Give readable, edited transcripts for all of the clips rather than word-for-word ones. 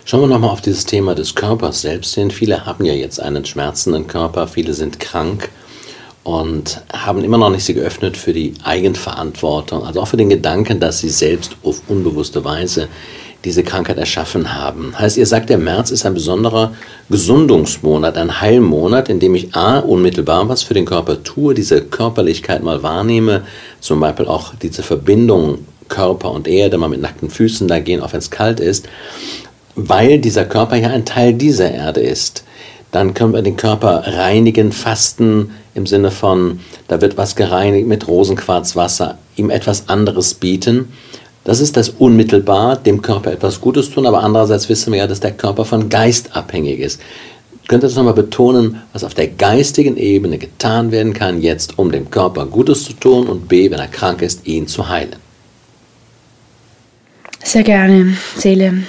Schauen wir nochmal auf dieses Thema des Körpers selbst hin. Viele haben ja jetzt einen schmerzenden Körper, viele sind krank und haben immer noch nicht sich geöffnet für die Eigenverantwortung, also auch für den Gedanken, dass sie selbst auf unbewusste Weise diese Krankheit erschaffen haben. Heißt, ihr sagt, der März ist ein besonderer Gesundungsmonat, ein Heilmonat, in dem ich unmittelbar was für den Körper tue, diese Körperlichkeit mal wahrnehme, zum Beispiel auch diese Verbindung Körper und Erde, mal mit nackten Füßen da gehen, auch wenn es kalt ist, weil dieser Körper ja ein Teil dieser Erde ist. Dann können wir den Körper reinigen, fasten, im Sinne von, da wird was gereinigt mit Rosenquarzwasser, ihm etwas anderes bieten. Das ist das unmittelbar, dem Körper etwas Gutes tun, aber andererseits wissen wir ja, dass der Körper von Geist abhängig ist. Könnt ihr das nochmal betonen, was auf der geistigen Ebene getan werden kann, jetzt um dem Körper Gutes zu tun und B, wenn er krank ist, ihn zu heilen? Sehr gerne, Seele.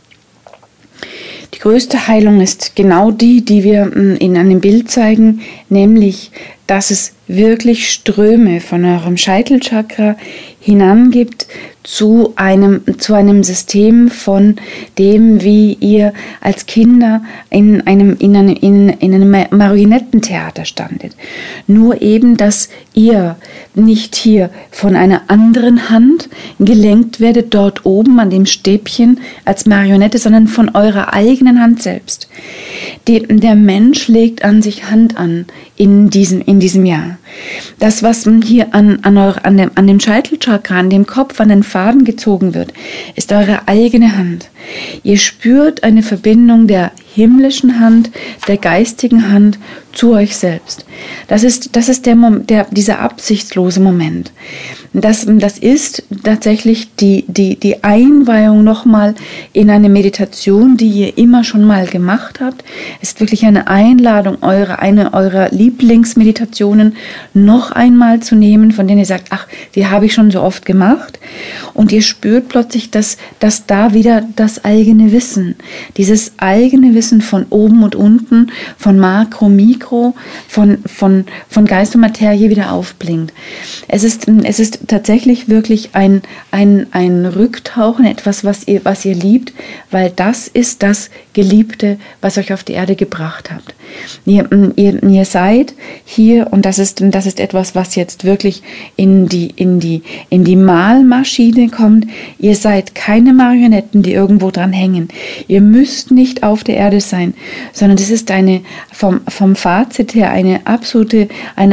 Die größte Heilung ist genau die wir in einem Bild zeigen, nämlich, dass es wirklich Ströme von eurem Scheitelchakra hinangibt zu einem System von dem, wie ihr als Kinder in einem Marionettentheater standet. Nur eben, dass ihr nicht hier von einer anderen Hand gelenkt werdet, dort oben an dem Stäbchen als Marionette, sondern von eurer eigenen Hand selbst. Der Mensch legt an sich Hand an in diesem Jahr. Das, was hier an dem Scheitelchakra, an dem Kopf, an den Faden gezogen wird, ist eure eigene Hand. Ihr spürt eine Verbindung der himmlischen Hand, der geistigen Hand zu euch selbst. Das ist dieser absichtslose Moment. Das ist tatsächlich die Einweihung nochmal in eine Meditation, die ihr immer schon mal gemacht habt. Es ist wirklich eine Einladung, eine eurer Lieblingsmeditationen noch einmal zu nehmen, von denen ihr sagt, ach, die habe ich schon so oft gemacht. Und ihr spürt plötzlich, dass da wieder das eigene Wissen, dieses eigene Wissen von oben und unten, von Makro, Mikro, von Geist und Materie wieder aufblinkt. Es ist tatsächlich wirklich ein Rücktauchen, etwas, was ihr liebt, weil das ist das Geliebte, was euch auf die Erde gebracht habt. Ihr seid hier, und das ist etwas, was jetzt wirklich in die Malmaschine kommt. Ihr seid keine Marionetten, die irgendwo dran hängen. Ihr müsst nicht auf der Erde sein, sondern das ist vom Fazit her ein absolutes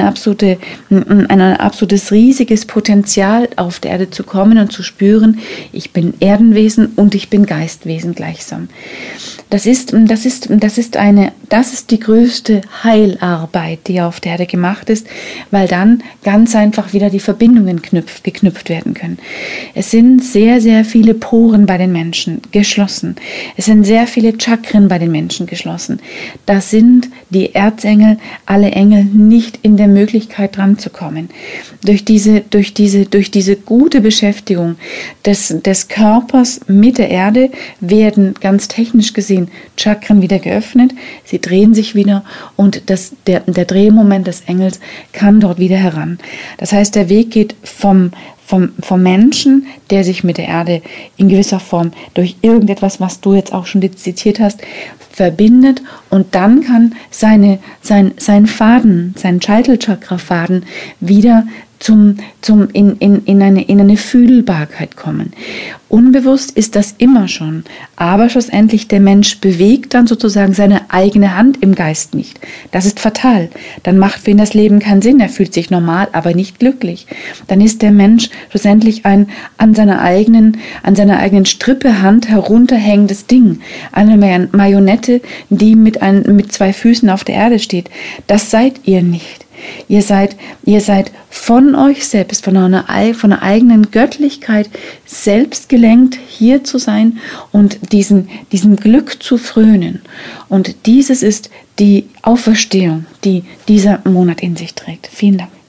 riesiges Potenzial, auf der Erde zu kommen und zu spüren, ich bin Erdenwesen und ich bin Geistwesen gleichsam. Das ist die größte Heilarbeit, die auf der Erde gemacht ist, weil dann ganz einfach wieder die Verbindungen geknüpft werden können. Es sind sehr, sehr viele Poren bei den Menschen geschlossen. Es sind sehr viele Chakren bei den Menschen geschlossen. Da sind die Erzengel, alle Engel nicht in der Möglichkeit dran zu kommen. Durch diese gute Beschäftigung des Körpers mit der Erde werden ganz technisch gesehen Chakren wieder geöffnet, sie drehen sich wieder und der Drehmoment des Engels kann dort wieder heran. Das heißt, der Weg geht vom Menschen, der sich mit der Erde in gewisser Form durch irgendetwas, was du jetzt auch schon zitiert hast, verbindet, und dann kann sein Faden, sein Scheitelchakra-Faden wieder in eine Fühlbarkeit kommen. Unbewusst ist das immer schon, aber schlussendlich der Mensch bewegt dann sozusagen seine eigene Hand im Geist nicht. Das ist fatal. Dann macht für ihn das Leben keinen Sinn. Er fühlt sich normal, aber nicht glücklich. Dann ist der Mensch schlussendlich ein an seiner eigenen Strippehand herunterhängendes Ding. Eine Marionette, die mit zwei Füßen auf der Erde steht. Das seid ihr nicht. Ihr seid von euch selbst, von einer eigenen Göttlichkeit selbst gelenkt, hier zu sein und diesem Glück zu frönen. Und dieses ist die Auferstehung, die dieser Monat in sich trägt. Vielen Dank.